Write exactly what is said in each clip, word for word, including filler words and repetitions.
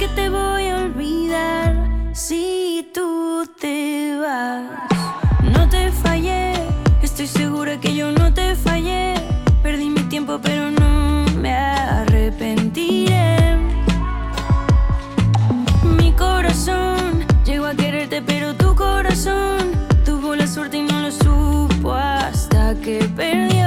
que te voy a olvidar si tú te vas. No te fallé, estoy segura que yo no te fallé. Perdí mi tiempo pero no me arrepentiré. Mi corazón llegó a quererte pero tu corazón tuvo la suerte y no lo supo hasta que perdió.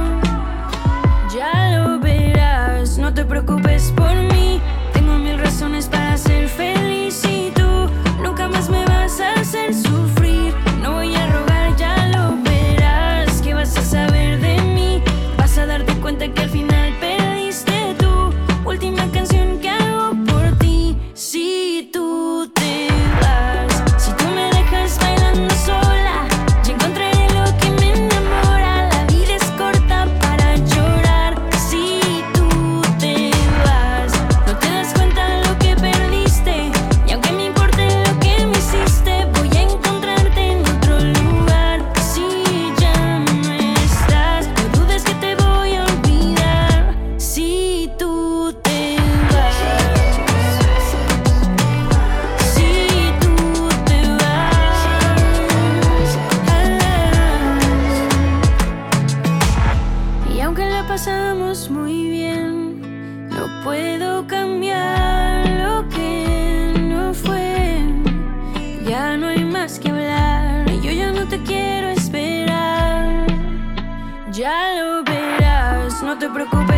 Ya lo verás, no te preocupes por mí. Tengo mil razones para ser feliz y tú nunca más me vas a hacer sufrir. No voy a rogar, ya lo verás. ¿Qué vas a saber de mí? Vas a darte cuenta que al final perdiste tú. Última canción que hago por ti. Si tú te vas, si tú me dejas bailando sola, ya encontraré lo que me enamora. La vida es corta para llorar. Si tú te vas, no te das cuenta de lo que perdiste. Y aunque me importe lo que me hiciste, voy a encontrarte en otro lugar. Si ya no estás, no dudes que te voy a olvidar. Si tú te vas, si tú te vas, y aunque la pasamos muy bien, no puedo cambiar lo que no fue. Ya no hay más que hablar, yo ya no te quiero esperar. Ya lo verás, no te preocupes